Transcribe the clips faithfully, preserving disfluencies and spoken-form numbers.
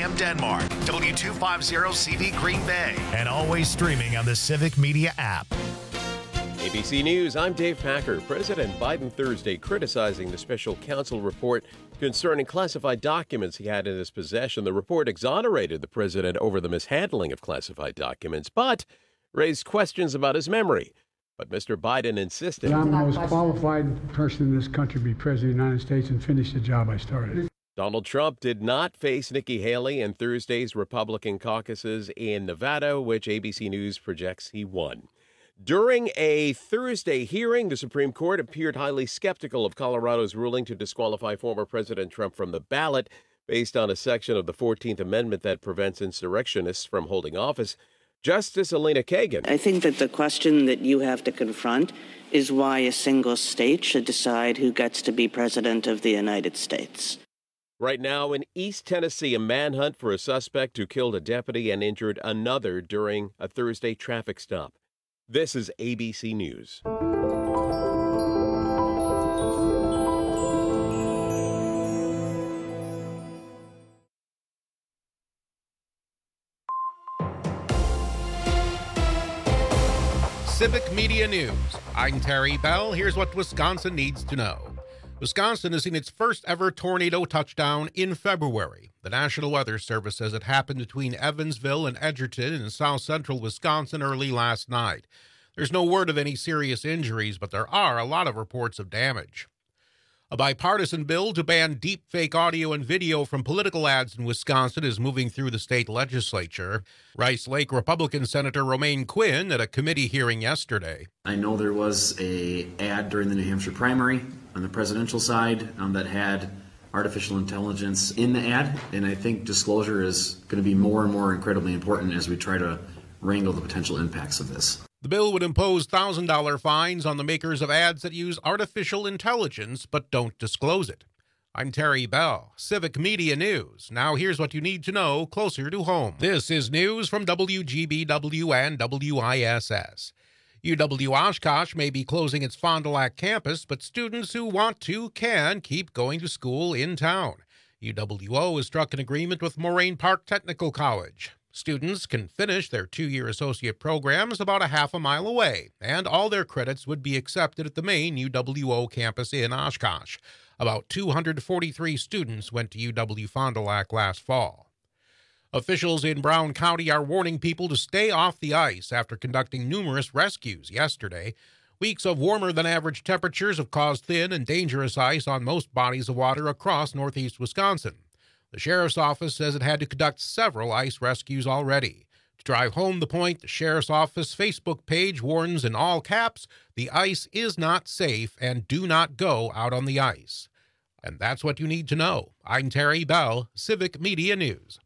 M Denmark, W two fifty C D Green Bay, and always streaming on the Civic Media app. A B C News, I'm Dave Packer. President Biden Thursday criticizing the special counsel report concerning classified documents he had in his possession. The report exonerated the president over the mishandling of classified documents, but raised questions about his memory. But Mister Biden insisted. I'm the most qualified person in this country to be president of the United States and finish the job I started. Donald Trump did not face Nikki Haley in Thursday's Republican caucuses in Nevada, which A B C News projects he won. During a Thursday hearing, the Supreme Court appeared highly skeptical of Colorado's ruling to disqualify former President Trump from the ballot based on a section of the fourteenth Amendment that prevents insurrectionists from holding office. Justice Elena Kagan. I think that the question that you have to confront is why a single state should decide who gets to be president of the United States. Right now in East Tennessee, a manhunt for a suspect who killed a deputy and injured another during a Thursday traffic stop. This is A B C News. Civic Media News. I'm Terry Bell. Here's what Wisconsin needs to know. Wisconsin has seen its first ever tornado touchdown in February. The National Weather Service says it happened between Evansville and Edgerton in south central Wisconsin early last night. There's no word of any serious injuries, but there are a lot of reports of damage. A bipartisan bill to ban deepfake audio and video from political ads in Wisconsin is moving through the state legislature. Rice Lake Republican Senator Romaine Quinn at a committee hearing yesterday. I know there was a ad during the New Hampshire primary on the presidential side um, that had artificial intelligence in the ad, and I think disclosure is going to be more and more incredibly important as we try to wrangle the potential impacts of this. The bill would impose one thousand dollars fines on the makers of ads that use artificial intelligence but don't disclose it. I'm Terry Bell, Civic Media News. Now here's what you need to know closer to home. This is news from W G B W and W I S S. U W Oshkosh may be closing its Fond du Lac campus, but students who want to can keep going to school in town. U W O has struck an agreement with Moraine Park Technical College. Students can finish their two-year associate programs about a half a mile away, and all their credits would be accepted at the main U W O campus in Oshkosh. About two hundred forty-three students went to U W Fond du Lac last fall. Officials in Brown County are warning people to stay off the ice after conducting numerous rescues yesterday. Weeks of warmer-than-average temperatures have caused thin and dangerous ice on most bodies of water across northeast Wisconsin. The sheriff's office says it had to conduct several ice rescues already. To drive home the point, the sheriff's office Facebook page warns in all caps, the ice is not safe and do not go out on the ice. And that's what you need to know. I'm Terry Bell, Civic Media News.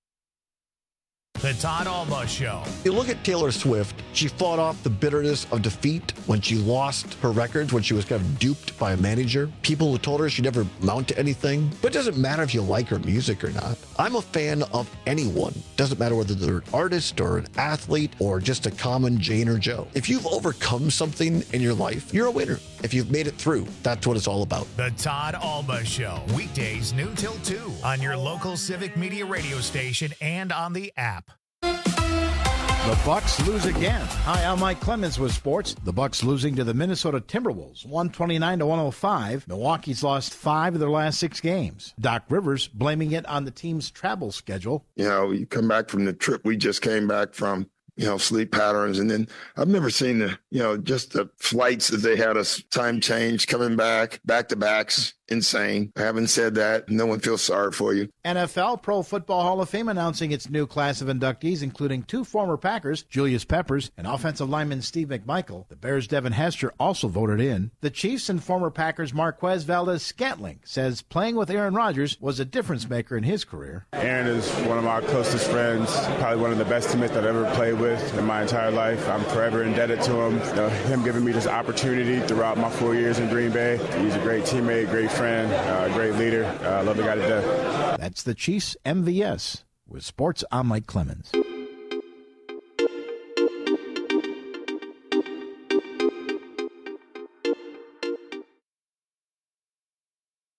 The Todd Alma Show. You look at Taylor Swift, she fought off the bitterness of defeat when she lost her records, when she was kind of duped by a manager. People who told her she'd never amount to anything. But it doesn't matter if you like her music or not. I'm a fan of anyone. Doesn't matter whether they're an artist or an athlete or just a common Jane or Joe. If you've overcome something in your life, you're a winner. If you've made it through, that's what it's all about. The Todd Alma Show. Weekdays noon till two on your local Civic Media radio station and on the app. The Bucks lose again. Hi, I'm Mike Clemens with sports. The Bucks losing to the Minnesota Timberwolves, one twenty-nine to one oh five. Milwaukee's lost five of their last six games. Doc Rivers blaming it on the team's travel schedule. You know, you come back from the trip we just came back from, you know, sleep patterns. And then I've never seen the, you know, just the flights that they had us time change coming back, back to backs. Insane. Having said that, no one feels sorry for you. N F L Pro Football Hall of Fame announcing its new class of inductees, including two former Packers, Julius Peppers, and offensive lineman Steve McMichael. The Bears' Devin Hester also voted in. The Chiefs and former Packers Marquez Valdez-Scantling says playing with Aaron Rodgers was a difference maker in his career. Aaron is one of my closest friends, probably one of the best teammates I've ever played with in my entire life. I'm forever indebted to him. You know, him giving me this opportunity throughout my four years in Green Bay. He's a great teammate, great friend, uh, great leader. I uh, love the guy to death. That's the Chiefs M V S with sports. I'm Mike Clemens.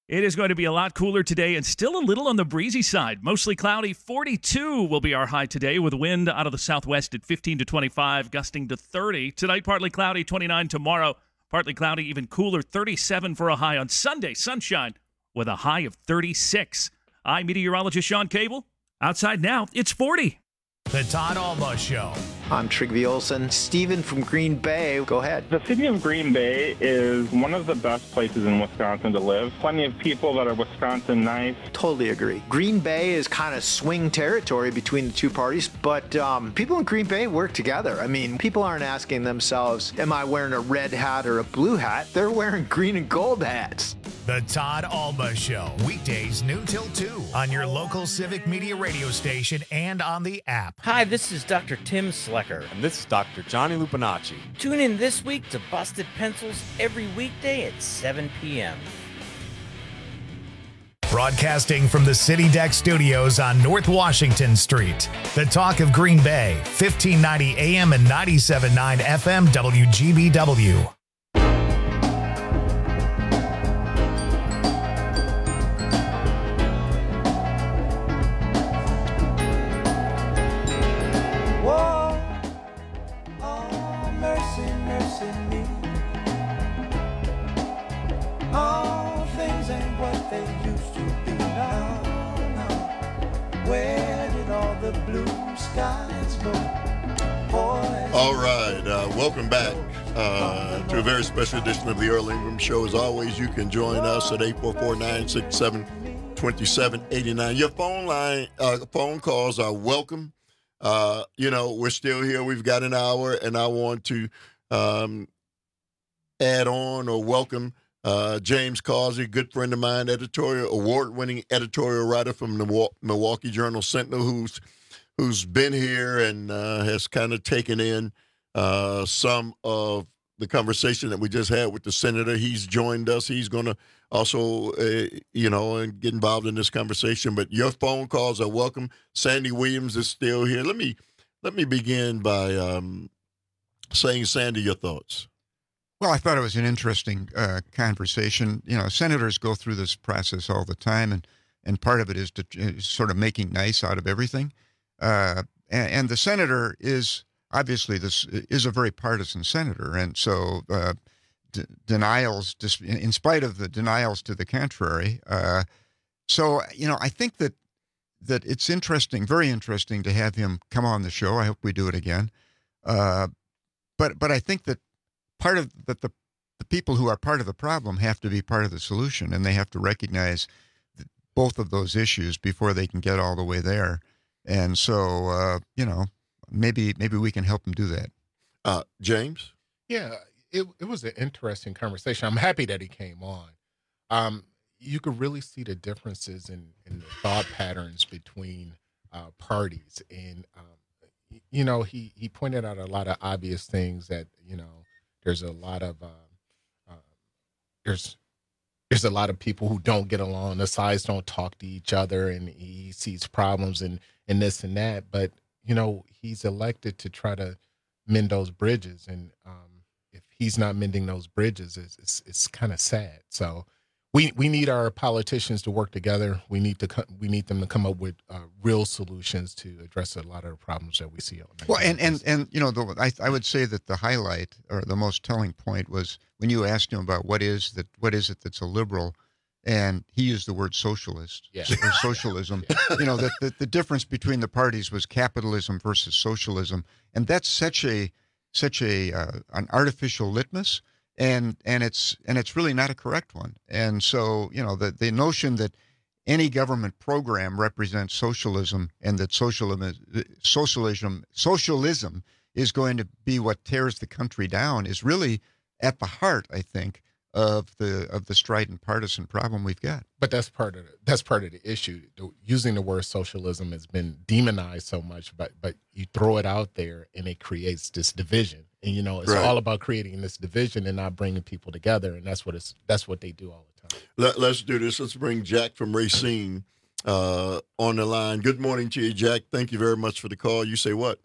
It is going to be a lot cooler today and still a little on the breezy side. Mostly cloudy. forty-two will be our high today with wind out of the southwest at fifteen to twenty-five, gusting to thirty. Tonight, partly cloudy, twenty-nine tomorrow. Partly cloudy, even cooler, thirty-seven for a high on Sunday. Sunshine with a high of thirty-six. I'm meteorologist Sean Cable. Outside now, it's forty. The Todd Alba Show. I'm Trygve Olsen. Steven from Green Bay, go ahead. The city of Green Bay is one of the best places in Wisconsin to live. Plenty of people that are Wisconsin nice. Totally agree. Green Bay is kind of swing territory between the two parties, but um, people in Green Bay work together. I mean, people aren't asking themselves, am I wearing a red hat or a blue hat? They're wearing green and gold hats. The Todd Alba Show. Weekdays noon till two on your local Civic Media radio station and on the app. Hi, this is Doctor Tim Slecker. And this is Doctor Johnny Lupinacci. Tune in this week to Busted Pencils every weekday at seven p.m. Broadcasting from the City Deck Studios on North Washington Street. The talk of Green Bay, fifteen ninety A M and ninety-seven point nine F M W G B W. All right, uh, welcome back uh, to a very special edition of the Earl Ingram Show. As always, you can join us at eight four four, nine six seven, two seven eight nine. Your phone line, uh, phone calls are welcome. Uh, you know, we're still here. We've got an hour, and I want to um, add on or welcome uh, James Causey, good friend of mine, editorial award-winning editorial writer from the Milwaukee Journal-Sentinel, who's who's been here and uh, has kind of taken in uh, some of the conversation that we just had with the senator. He's joined us. He's going to also, uh, you know, and get involved in this conversation. But your phone calls are welcome. Sandy Williams is still here. Let me let me begin by um, saying, Sandy, your thoughts. Well, I thought it was an interesting uh, conversation. You know, senators go through this process all the time, and, and part of it is to is sort of making nice out of everything. Uh, and, and the senator is obviously this is a very partisan senator, and so uh, d- denials, just in spite of the denials to the contrary. Uh, so you know, I think that that it's interesting, very interesting, to have him come on the show. I hope we do it again. Uh, but but I think that part of that the the people who are part of the problem have to be part of the solution, and they have to recognize both of those issues before they can get all the way there. And so, uh, you know, maybe maybe we can help them do that. Uh, James? Yeah, it it was an interesting conversation. I'm happy that he came on. Um, you could really see the differences in, in the thought patterns between uh, parties. And, um, you know, he, he pointed out a lot of obvious things that, you know, there's a lot of, uh, uh, there's there's a lot of people who don't get along. The sides don't talk to each other, and he sees problems in, in this and that. But, you know, he's elected to try to mend those bridges. And um, if he's not mending those bridges, it's, it's, it's kind of sad. So we we need our politicians to work together. We need to co- we need them to come up with uh, real solutions to address a lot of the problems that we see. On well, and, and and you know, the, I I would say that the highlight or the most telling point was when you asked him about what is that what is it that's a liberal, and he used the word socialist yeah. or socialism. yeah. You know, that the, the difference between the parties was capitalism versus socialism, and that's such a such a uh, an artificial litmus. And and it's and it's really not a correct one. And so, you know, the, the notion that any government program represents socialism and that socialism socialism socialism is going to be what tears the country down is really at the heart, I think, of the of the strident partisan problem we've got. But that's part of the, that's part of the issue. The, using the word socialism has been demonized so much, but but you throw it out there and it creates this division. And you know, it's right. all about creating this division and not bringing people together, and that's what it's that's what they do all the time. Let, let's do this. Let's bring Jack from Racine uh, on the line. Good morning to you, Jack. Thank you very much for the call. You say what?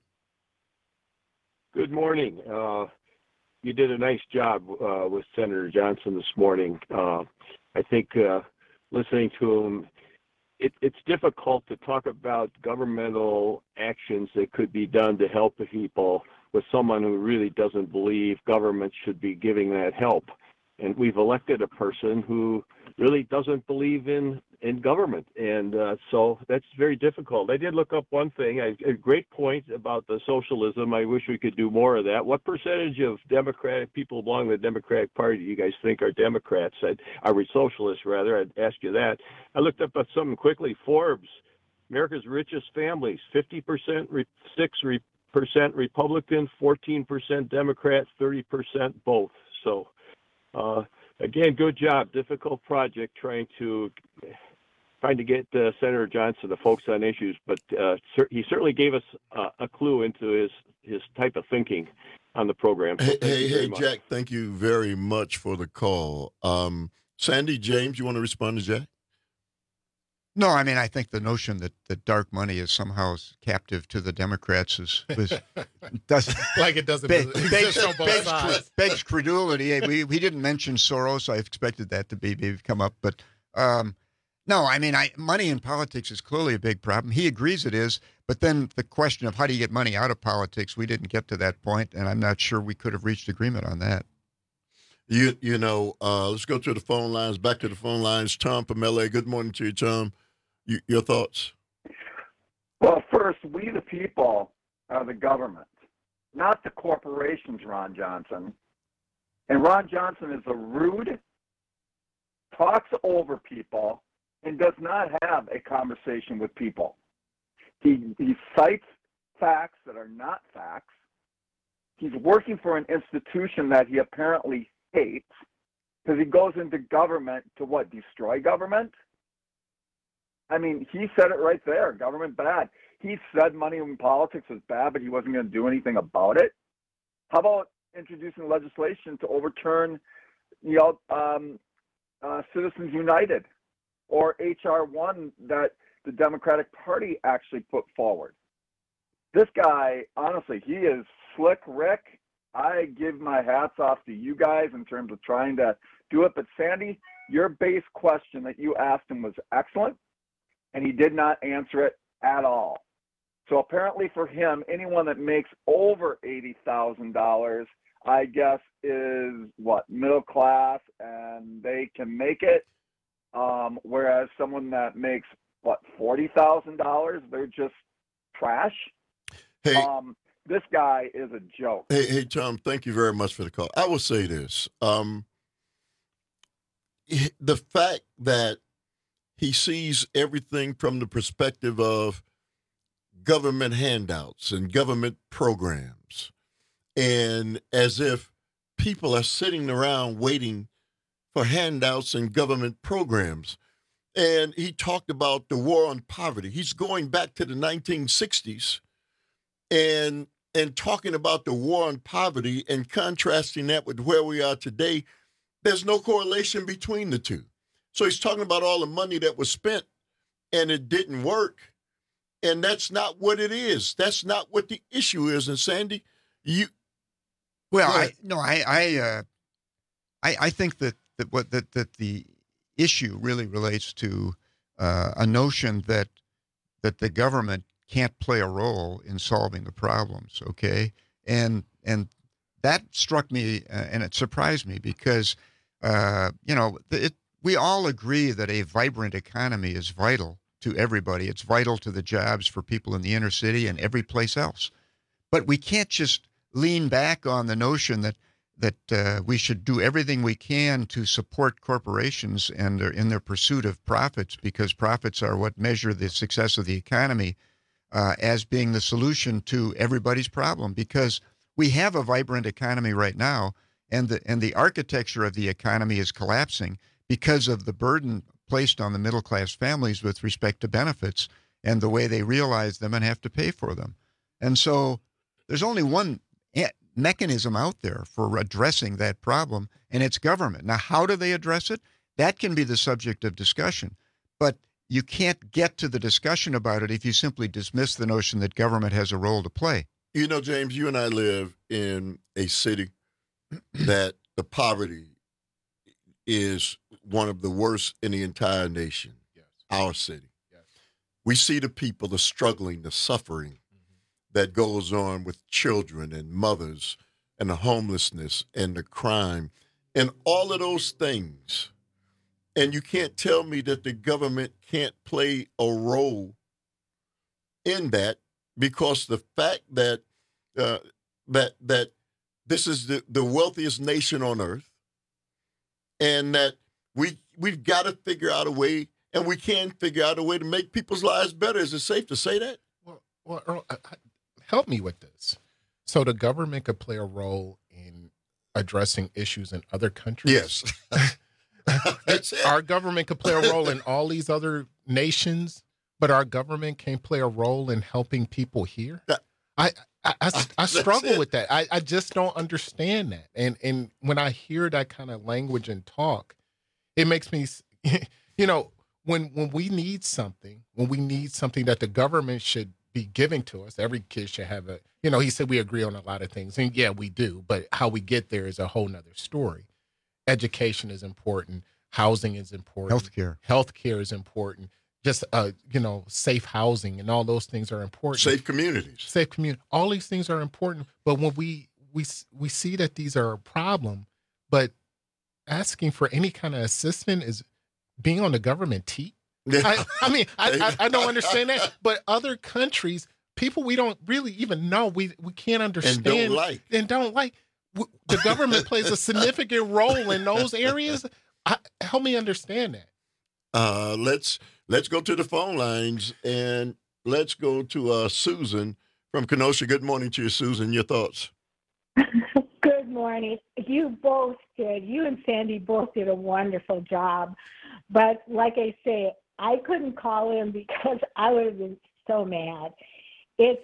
Good morning. Uh, you did a nice job uh, with Senator Johnson this morning. Uh, I think uh, listening to him, it, it's difficult to talk about governmental actions that could be done to help the people with someone who really doesn't believe government should be giving that help. And we've elected a person who really doesn't believe in, in government. And uh, so that's very difficult. I did look up one thing, I, a great point about the socialism. I wish we could do more of that. What percentage of Democratic people belong to the Democratic Party do you guys think are Democrats? I'd, are we socialists, rather? I'd ask you that. I looked up something quickly. Forbes, America's richest families, fifty percent, six percent Republican, fourteen percent Democrat, thirty percent both. So, uh, again, good job. Difficult project trying to trying to get uh, Senator Johnson to focus on issues, but uh, cer- he certainly gave us uh, a clue into his, his type of thinking on the program. So hey, thank hey, you very hey much. Jack, thank you very much for the call. Um, Sandy, James, you want to respond to Jack? No, I mean, I think the notion that, that dark money is somehow captive to the Democrats is, is doesn't like it doesn't beg, exist begs, on both begs, sides. begs credulity. We we didn't mention Soros. I expected that to be maybe come up, but um, no, I mean, I money in politics is clearly a big problem. He agrees it is, but then the question of how do you get money out of politics, we didn't get to that point, and I'm not sure we could have reached agreement on that. You you know, uh, let's go to the phone lines. Back to the phone lines. Tom from L A. Good morning to you, Tom. You, your thoughts? Well, first, we the people are the government, not the corporations, Ron Johnson. And Ron Johnson is a rude, talks over people, and does not have a conversation with people. He, he cites facts that are not facts. He's working for an institution that he apparently hates because he goes into government to what, destroy government? I mean, he said it right there, government bad. He said money in politics was bad, but he wasn't going to do anything about it. How about introducing legislation to overturn, you know, um, uh, Citizens United or H R one that the Democratic Party actually put forward? This guy, honestly, he is slick Rick. I give my hats off to you guys in terms of trying to do it. But Sandy, your base question that you asked him was excellent, and he did not answer it at all. So apparently for him, anyone that makes over eighty thousand dollars, I guess, is what, middle class, and they can make it. Um, whereas someone that makes, what, forty thousand dollars, they're just trash. Hey, um, this guy is a joke. Hey, hey, Tom, thank you very much for the call. I will say this. Um, the fact that he sees everything from the perspective of government handouts and government programs, and as if people are sitting around waiting for handouts and government programs. And he talked about the war on poverty. He's going back to the nineteen sixties and and talking about the war on poverty and contrasting that with where we are today. There's no correlation between the two. So he's talking about all the money that was spent and it didn't work. And that's not what it is. That's not what the issue is. And Sandy, you well, I no, I I uh, I, I think that that what that that the issue really relates to uh, a notion that that the government can't play a role in solving the problems. Okay, and and that struck me uh, and it surprised me because uh, you know it. We all agree that a vibrant economy is vital to everybody. It's vital to the jobs for people in the inner city and every place else. But we can't just lean back on the notion that that uh, we should do everything we can to support corporations and their, in their pursuit of profits, because profits are what measure the success of the economy uh, as being the solution to everybody's problem. Because we have a vibrant economy right now, and the and the architecture of the economy is collapsing because of the burden placed on the middle-class families with respect to benefits and the way they realize them and have to pay for them. And so there's only one mechanism out there for addressing that problem, and it's government. Now, how do they address it? That can be the subject of discussion, but you can't get to the discussion about it if you simply dismiss the notion that government has a role to play. You know, James, you and I live in a city that the poverty is one of the worst in the entire nation, yes. our city. Yes. We see the people, the struggling, the suffering mm-hmm. that goes on with children and mothers and the homelessness and the crime and all of those things. And you can't tell me that the government can't play a role in that, because the fact that uh, that that this is the, the wealthiest nation on earth, and that we we've got to figure out a way, and we can figure out a way to make people's lives better. Is it safe to say that? Well, well Earl, help me with this. So the government could play a role in addressing issues in other countries. Yes. Our government could play a role in all these other nations, but our government can't play a role in helping people here. I I, I, I struggle with that. I, I just don't understand that. And and when I hear that kind of language and talk, it makes me, you know, when when we need something, when we need something that the government should be giving to us, every kid should have a, you know, he said we agree on a lot of things. And yeah, we do. But how we get there is a whole nother story. Education is important. Housing is important. Healthcare. Healthcare is important. Just, uh, you know, safe housing and all those things are important. Safe communities. Safe community. All these things are important. But when we we we see that these are a problem, but asking for any kind of assistance is being on the government teat. I, I mean, I, I, I don't understand that. But other countries, people we don't really even know, we we can't understand. And don't like. And don't like. The government plays a significant role in those areas. I, help me understand that. Uh, let's let's go to the phone lines, and let's go to uh, Susan from Kenosha. Good morning to you, Susan. Your thoughts? Good morning. You both did. You and Sandy both did a wonderful job. But like I say, I couldn't call him because I would have been so mad. It's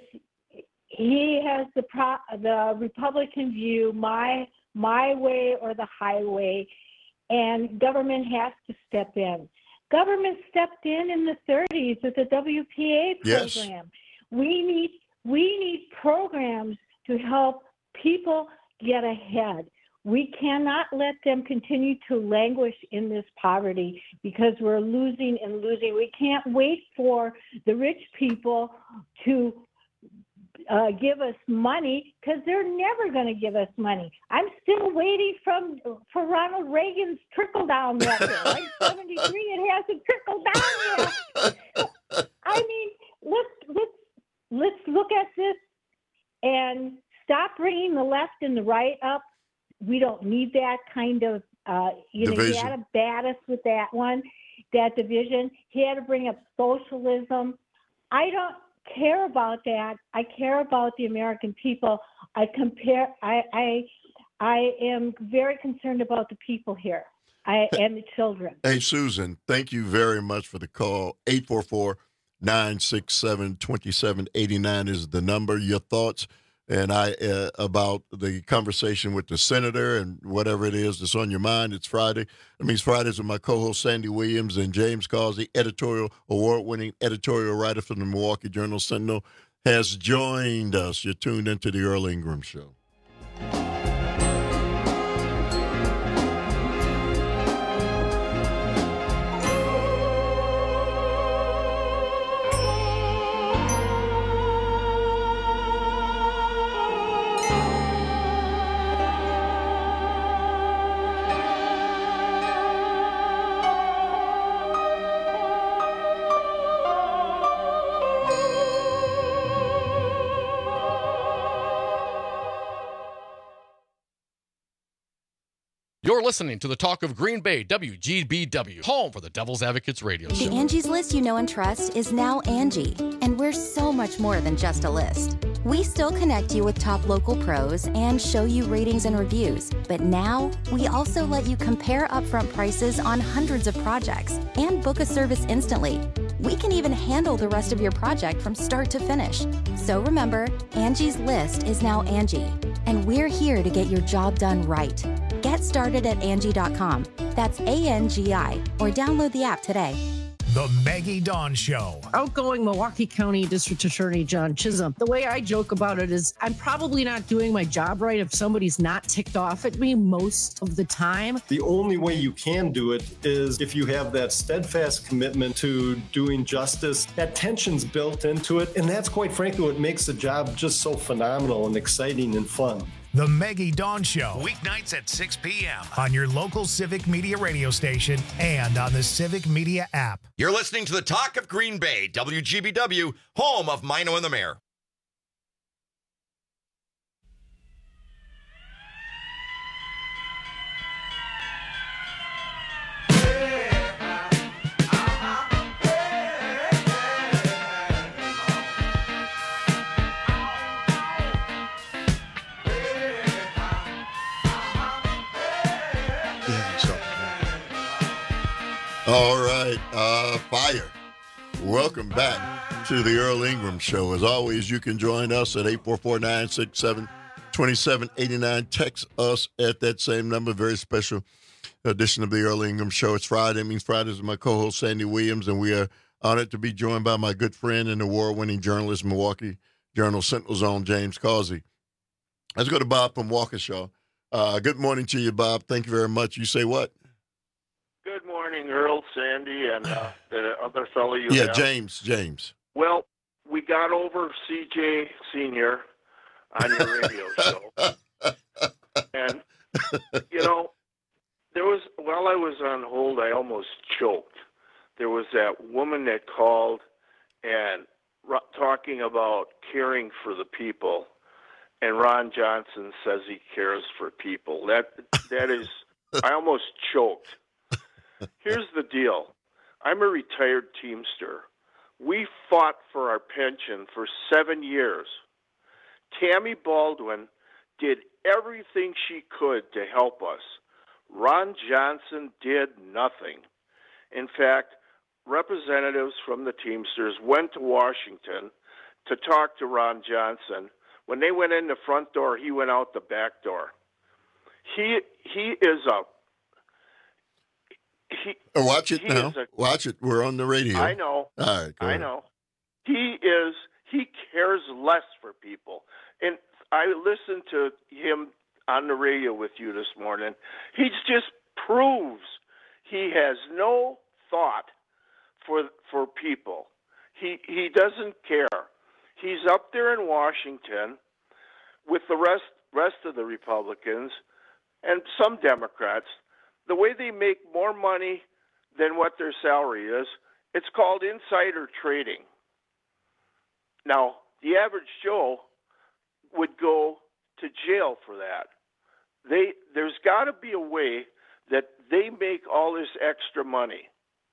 he has the pro, the Republican view, my my way or the highway, and government has to step in. Government stepped in in the thirties with the W P A program. Yes. We need we need programs to help people get ahead. We cannot let them continue to languish in this poverty because we're losing and losing. We can't wait for the rich people to uh, give us money because they're never going to give us money. I'm still waiting from for Ronald Reagan's trickle-down method. Like seventy-three, it hasn't trickled down yet. I mean, let's let's let's look at this and stop bringing the left and the right up. We don't need that kind of, uh, you know, division. He had to bat us with that one, that division. He had to bring up socialism. I don't care about that. I care about the American people. I compare. I I, I am very concerned about the people here I, and the children. Hey, Susan, thank you very much for the call. eight four four, nine six seven, two seven eight nine is the number. Your thoughts? And I uh, about the conversation with the senator and whatever it is that's on your mind. It's Friday. That means Fridays with my co-host Sandy Williams and James Causey, editorial award-winning editorial writer from the Milwaukee Journal-Sentinel, has joined us. You're tuned into the Earl Ingram Show. You're listening to the Talk of Green Bay, W G B W, home for the Devil's Advocates radio show. The Angie's List you know and trust is now Angie, and we're so much more than just a list. We still connect you with top local pros and show you ratings and reviews, but now we also let you compare upfront prices on hundreds of projects and book a service instantly. We can even handle the rest of your project from start to finish. So remember, Angie's List is now Angie, and we're here to get your job done right. Get started at Angie dot com. That's A N G I, or download the app today. The Maggie Dawn Show. Outgoing Milwaukee County District Attorney John Chisholm. The way I joke about it is I'm probably not doing my job right if somebody's not ticked off at me most of the time. The only way you can do it is if you have that steadfast commitment to doing justice. That tension's built into it, and that's quite frankly what makes the job just so phenomenal and exciting and fun. The Maggie Dawn Show, weeknights at six p.m. on your local Civic Media radio station and on the Civic Media app. You're listening to the Talk of Green Bay, W G B W, home of Mino and the Mayor. All right, uh, fire. Welcome back to the Earl Ingram Show. As always, you can join us at eight four four, nine six seven, two seven eight nine. Text us at that same number. Very special edition of the Earl Ingram Show. It's Friday. It means Fridays with my co-host, Sandy Williams, and we are honored to be joined by my good friend and award-winning journalist, Milwaukee Journal Sentinel's own James Causey. Let's go to Bob from Waukesha. Uh, good morning to you, Bob. Thank you very much. You say what? Good morning, Earl, Sandy, and uh, the other fellow you Yeah, have. James, James. Well, we got over C J Senior on your radio show. And, you know, there was, while I was on hold, I almost choked. There was that woman that called and r- talking about caring for the people, and Ron Johnson says he cares for people. That That is, I almost choked. Here's the deal. I'm a retired Teamster. We fought for our pension for seven years. Tammy Baldwin did everything she could to help us. Ron Johnson did nothing. In fact, representatives from the Teamsters went to Washington to talk to Ron Johnson. When they went in the front door, he went out the back door. He he is a He, Watch it he now. is a- Watch it. We're on the radio. I know. All right. Go I ahead. know. He is. He cares less for people, and I listened to him on the radio with you this morning. He just proves he has no thought for for people. He he doesn't care. He's up there in Washington with the rest rest of the Republicans and some Democrats. The way they make more money than what their salary is, it's called insider trading. Now, the average Joe would go to jail for that. They there's got to be a way that they make all this extra money.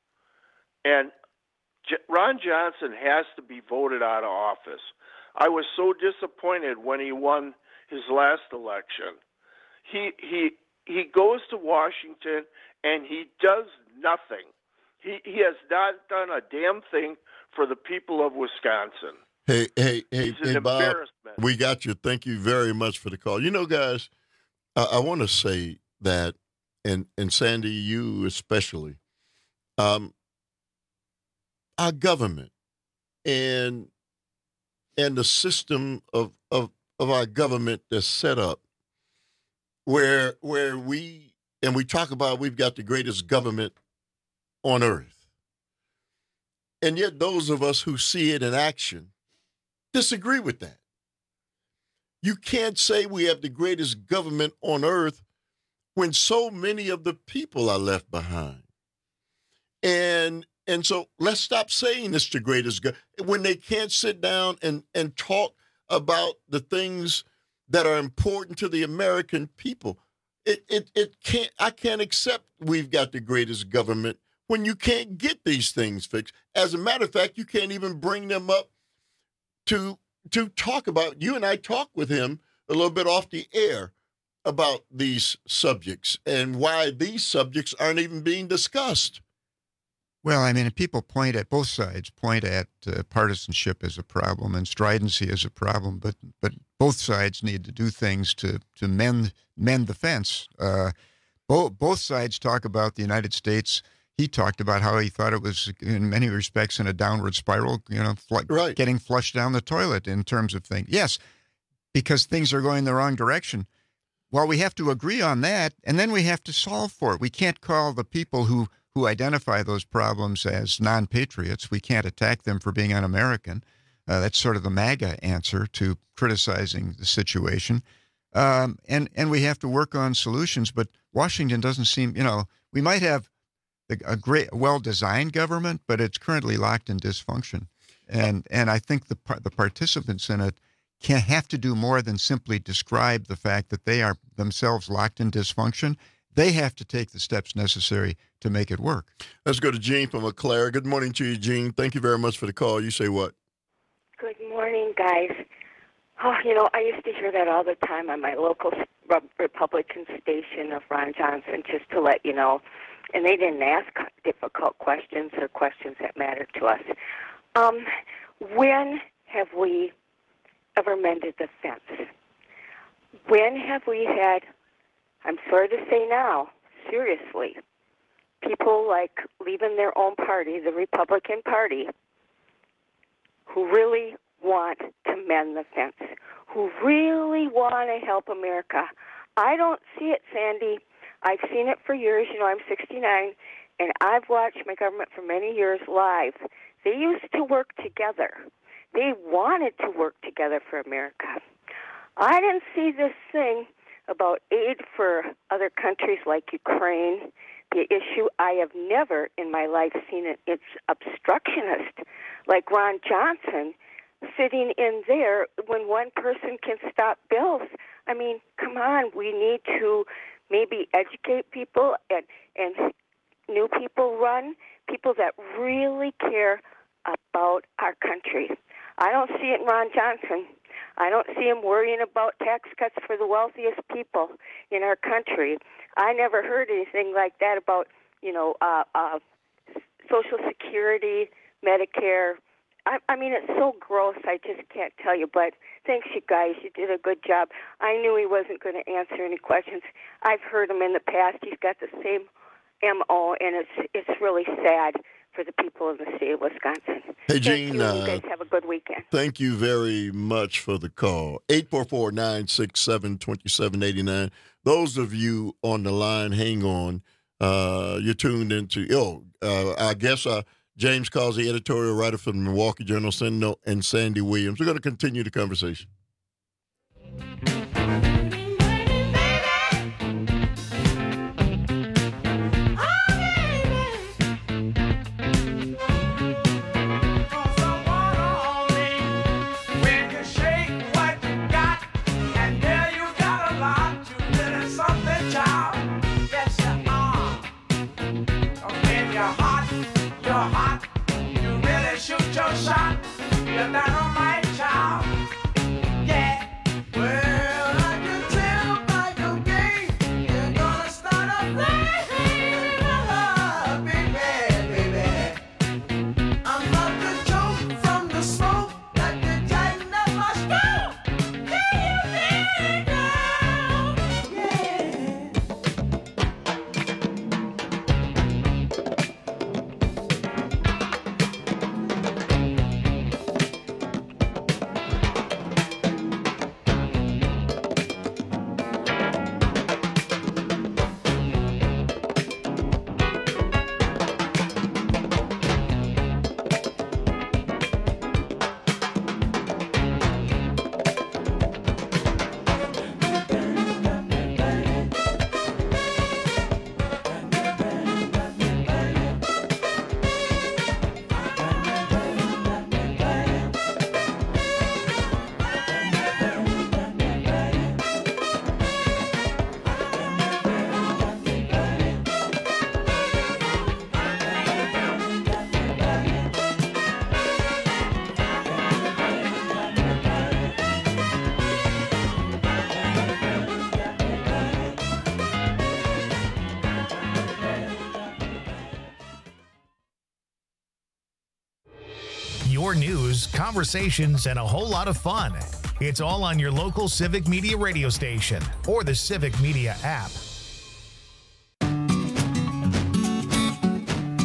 And J- Ron Johnson has to be voted out of office. I was so disappointed when he won his last election. He he he goes to Washington and he does nothing. He he has not done a damn thing for the people of Wisconsin. Hey, hey, hey, He's an hey, Bob. embarrassment. We got you. Thank you very much for the call. You know, guys, I, I want to say that, and and Sandy, you especially, um, our government and and the system of of of our government that's set up, where where we and we talk about we've got the greatest government on earth, and yet those of us who see it in action disagree with that. You can't say we have the greatest government on earth when so many of the people are left behind. And and so let's stop saying it's the greatest government when they can't sit down and, and talk about the things that are important to the American people. It it it can't I can't accept we've got the greatest government when you can't get these things fixed. As a matter of fact, you can't even bring them up to to talk about. You and I talked with him a little bit off the air about these subjects and why these subjects aren't even being discussed. Well, I mean, people point at both sides point at uh, partisanship as a problem and stridency as a problem, but but both sides need to do things to to mend mend the fence. Uh, both both sides talk about the United States, he talked about how he thought it was, in many respects, in a downward spiral, you know, like right. getting flushed down the toilet in terms of things. Yes, because things are going the wrong direction. Well, we have to agree on that, and then we have to solve for it. We can't call the people who, who identify those problems as non-patriots. We can't attack them for being un-American. Uh, that's sort of the MAGA answer to criticizing the situation. Um, and, and we have to work on solutions, but Washington doesn't seem, you know, we might have a great, well-designed government, but it's currently locked in dysfunction. And and I think the the participants in it can have to do more than simply describe the fact that they are themselves locked in dysfunction. They have to take the steps necessary to make it work. Let's go to Gene from Eau Claire. Good morning to you, Gene. Thank you very much for the call. You say what? Good morning, guys. Oh, you know, I used to hear that all the time on my local Republican station of Ron Johnson, just to let you know. And they didn't ask difficult questions or questions that mattered to us. Um, when have we ever mended the fence? When have we had, I'm sorry to say now, seriously, people like leaving their own party, the Republican Party, who really want to mend the fence, who really want to help America? I don't see it, Sandy. I've seen it for years. You know, I'm sixty-nine, and I've watched my government for many years live. They used to work together. They wanted to work together for America. I didn't see this thing about aid for other countries like Ukraine, the issue. I have never in my life seen it. It's obstructionist, like Ron Johnson sitting in there when one person can stop bills. I mean, come on, we need to maybe educate people and, and new people run, people that really care about our country. I don't see it in Ron Johnson. I don't see him worrying about tax cuts for the wealthiest people in our country. I never heard anything like that about, you know, uh, uh, Social Security, Medicare. I, I mean, it's so gross, I just can't tell you. But thanks, you guys. You did a good job. I knew he wasn't going to answer any questions. I've heard him in the past. He's got the same M O, and it's it's really sad for the people in the state of Wisconsin. Hey, Gene. Thank you. Uh, you guys have a good weekend. Thank you very much for the call. eight four four, nine six seven, two seven eight nine. Those of you on the line, hang on. Uh, you're tuned into, oh, uh, I guess uh, James Causey, editorial writer for the Milwaukee Journal Sentinel, and Sandy Williams. We're going to continue the conversation. Shot, you're dynamite child. Yeah. Well, I can tell by your game you're gonna start a flame. Oh, baby, baby. I'm about to choke from the smoke that you tighten up my stroke. Can you feel it now? Yeah. Your news, conversations, and a whole lot of fun. It's all on your local Civic Media radio station or the Civic Media app.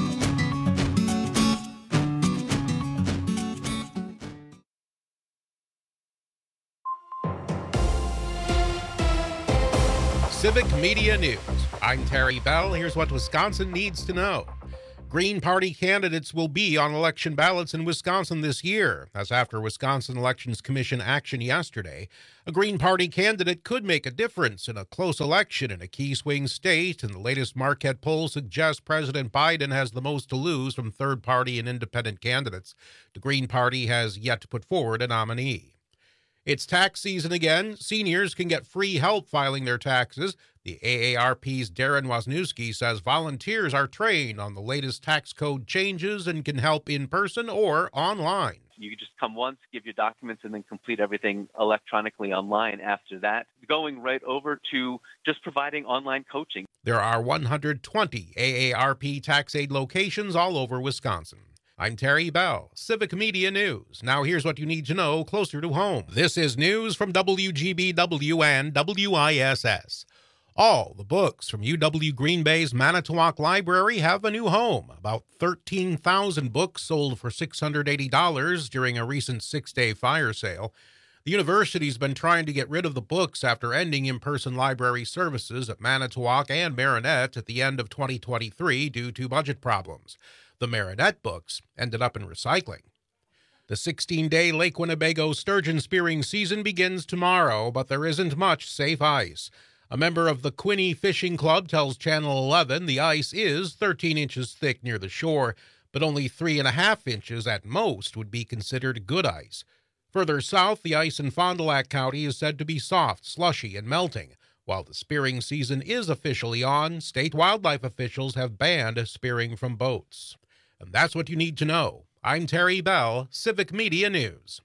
Civic Media News. I'm Terry Bell. Here's what Wisconsin needs to know. Green Party candidates will be on election ballots in Wisconsin this year, as after Wisconsin Elections Commission action yesterday, a Green Party candidate could make a difference in a close election in a key swing state, and the latest Marquette poll suggests President Biden has the most to lose from third-party and independent candidates. The Green Party has yet to put forward a nominee. It's tax season again. Seniors can get free help filing their taxes. The A A R P's Darren Wisniewski says volunteers are trained on the latest tax code changes and can help in person or online. You can just come once, give your documents, and then complete everything electronically online after that, going right over to just providing online coaching. There are one hundred twenty A A R P tax aid locations all over Wisconsin. I'm Terry Bell, Civic Media News. Now here's what you need to know closer to home. This is news from W G B W and W I S S. All the books from U W Green Bay's Manitowoc Library have a new home. About thirteen thousand books sold for six hundred eighty dollars during a recent six-day fire sale. The university's been trying to get rid of the books after ending in-person library services at Manitowoc and Marinette at the end of twenty twenty-three due to budget problems. The Marinette books ended up in recycling. The sixteen-day Lake Winnebago sturgeon spearing season begins tomorrow, but there isn't much safe ice. A member of the Quinney Fishing Club tells Channel eleven the ice is thirteen inches thick near the shore, but only three and a half inches at most would be considered good ice. Further south, the ice in Fond du Lac County is said to be soft, slushy, and melting. While the spearing season is officially on, state wildlife officials have banned spearing from boats. And that's what you need to know. I'm Terry Bell, Civic Media News.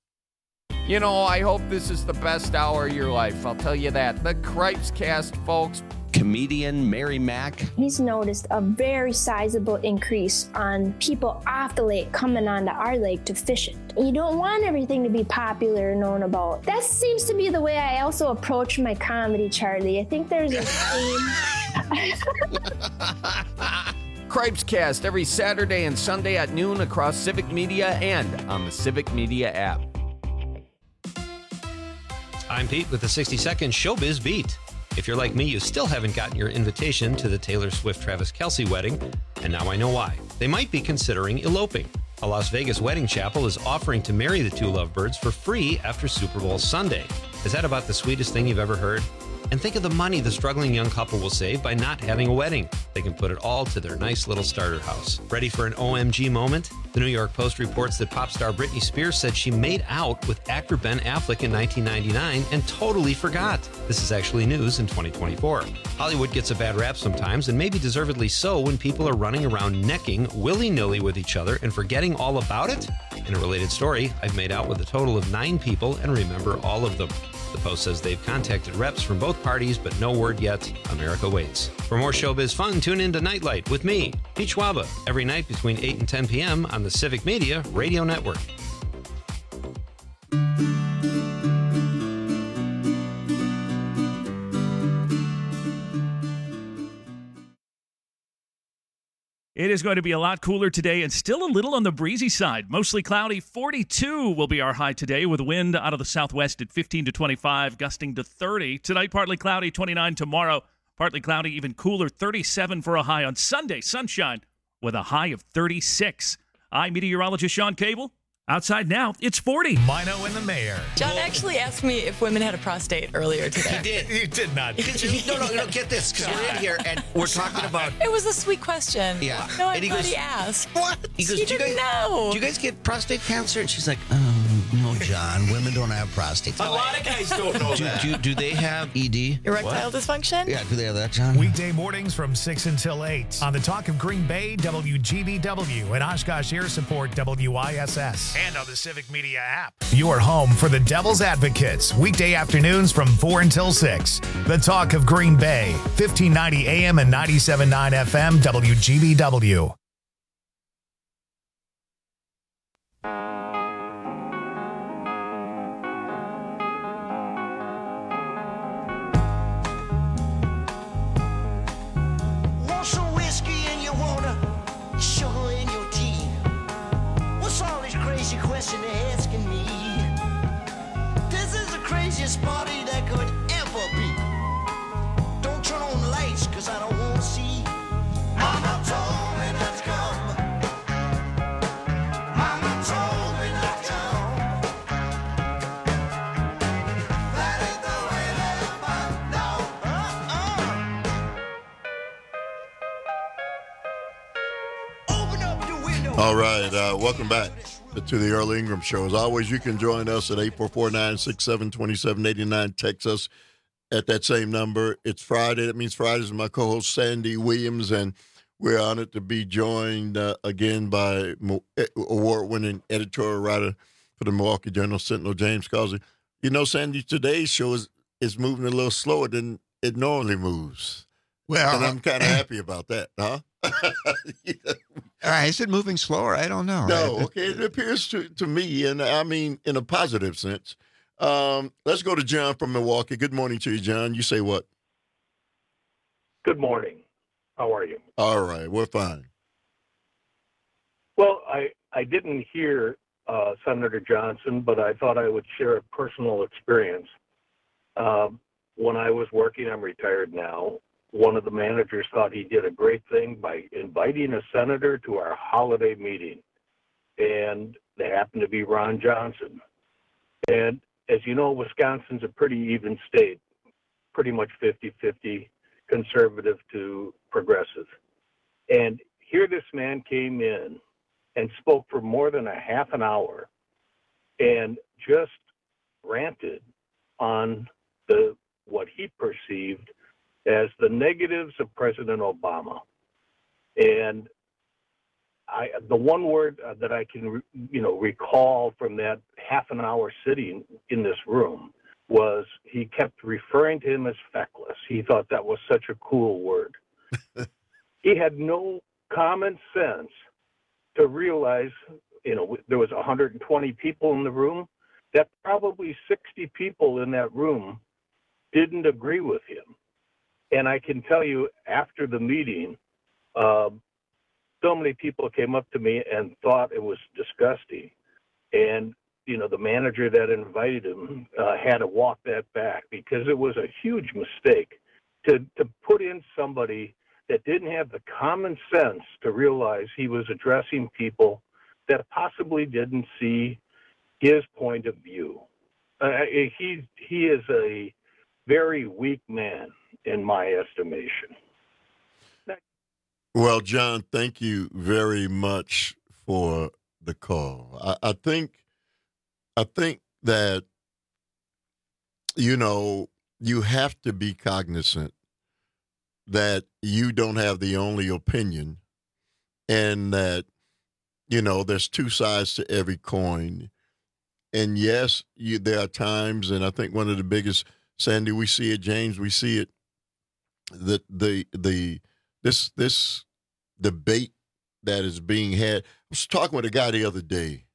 You know, I hope this is the best hour of your life. I'll tell you that. The Cripes Cast, folks. Comedian Mary Mack. He's noticed a very sizable increase on people off the lake coming onto our lake to fish it. You don't want everything to be popular and known about. That seems to be the way I also approach my comedy, Charlie. I think there's a theme. Cripes Cast every Saturday and Sunday at noon across Civic Media and on the Civic Media app. I'm Pete with the sixty second Showbiz Beat. If you're like me, you still haven't gotten your invitation to the Taylor Swift-Travis Kelce wedding, and now I know why. They might be considering eloping. A Las Vegas wedding chapel is offering to marry the two lovebirds for free after Super Bowl Sunday. Is that about the sweetest thing you've ever heard? And think of the money the struggling young couple will save by not having a wedding. They can put it all to their nice little starter house. Ready for an O M G moment? The New York Post reports that pop star Britney Spears said she made out with actor Ben Affleck in nineteen ninety-nine and totally forgot. This is actually news in twenty twenty-four. Hollywood gets a bad rap sometimes, and maybe deservedly so, when people are running around necking willy-nilly with each other and forgetting all about it. In a related story, I've made out with a total of nine people and remember all of them. The Post says they've contacted reps from both parties, but no word yet. America waits. For more showbiz fun, tune in to Nightlight with me, Pete Schwaba, every night between eight and ten p.m. on the Civic Media Radio Network. It is going to be a lot cooler today and still a little on the breezy side. Mostly cloudy. forty-two will be our high today with wind out of the southwest at fifteen to twenty-five, gusting to thirty. Tonight, partly cloudy, twenty-nine tomorrow. Partly cloudy, even cooler, thirty-seven for a high on Sunday. Sunshine with a high of thirty-six. I'm meteorologist Sean Cable. Outside now, it's forty. Mino and the mayor. John actually asked me if women had a prostate earlier today. He did. You did not. Did you? No, no, no, get this, because we're in here and we're talking about... It was a sweet question. Yeah. No, And he everybody goes, asked. What? He goes, You do you didn't guys, know. Do you guys get prostate cancer? And she's like, oh, no, John. Women don't have prostate. A lot of guys don't know do, that. do, do they have E D? Erectile dysfunction? Yeah, do they have that, John? Weekday mornings from six until eight on the Talk of Green Bay, W G B W, and Oshkosh Air Support, W I S S, and on the Civic Media app. Your home for the Devil's Advocates, weekday afternoons from four until six. The Talk of Green Bay, fifteen ninety A M and ninety-seven point nine F M, W G B W. Want some whiskey in your water, sugar in your tea? What's all this crazy question they're asking me? This is the craziest party that could ever be. All right, uh, welcome back to the Earl Ingram Show. As always, you can join us at eight four four, nine six seven, two seven eight nine. Text us at that same number. It's Friday. That means Fridays with my co-host Sandy Williams, and we're honored to be joined uh, again by Mo- award-winning editorial writer for the Milwaukee Journal-Sentinel, James Causey. You know, Sandy, today's show is, is moving a little slower than it normally moves. Well, and I'm kind of happy about that, huh? Uh, is it moving slower? I don't know. No, okay. It appears to, to me, and I mean in a positive sense. Um, let's go to John from Milwaukee. Good morning to you, John. You say what? Good morning. How are you? All right, we're fine. Well, I, I didn't hear uh, Senator Johnson, but I thought I would share a personal experience. Um, when I was working, I'm retired now, one of the managers thought he did a great thing by inviting a senator to our holiday meeting. And they happened to be Ron Johnson. And as you know, Wisconsin's a pretty even state, pretty much fifty-fifty, conservative to progressive. And here this man came in and spoke for more than a half an hour and just ranted on the what he perceived as the negatives of President Obama. And I, the one word uh, that I can, you know, recall from that half an hour sitting in this room was he kept referring to him as feckless. He thought that was such a cool word. He had no common sense to realize, you know, there was one hundred twenty people in the room, that probably sixty people in that room didn't agree with him. And I can tell you, after the meeting, um, so many people came up to me and thought it was disgusting. And, you know, the manager that invited him uh, had to walk that back because it was a huge mistake to, to put in somebody that didn't have the common sense to realize he was addressing people that possibly didn't see his point of view. Uh, he, he is a very weak man, in my estimation. Well, John, thank you very much for the call. I, I think, I think that, you know, you have to be cognizant that you don't have the only opinion, and that, you know, there's two sides to every coin. And yes, you, there are times, and I think one of the biggest, Sandy, we see it, James, we see it, the the the this this debate that is being had. I was talking with a guy the other day,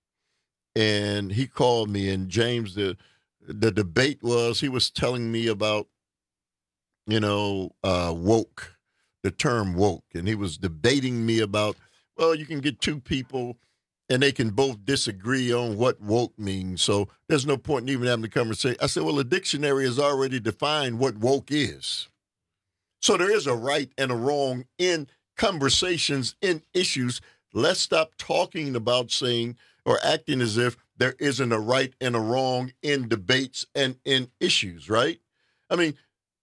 and he called me, and James, the the debate was, he was telling me about, you know, uh, woke, the term woke, and he was debating me about, well, you can get two people and they can both disagree on what woke means, so there's no point in even having the conversation. I said, well, the dictionary has already defined what woke is. So there is a right and a wrong in conversations, in issues. Let's stop talking about saying or acting as if there isn't a right and a wrong in debates and in issues, right? I mean,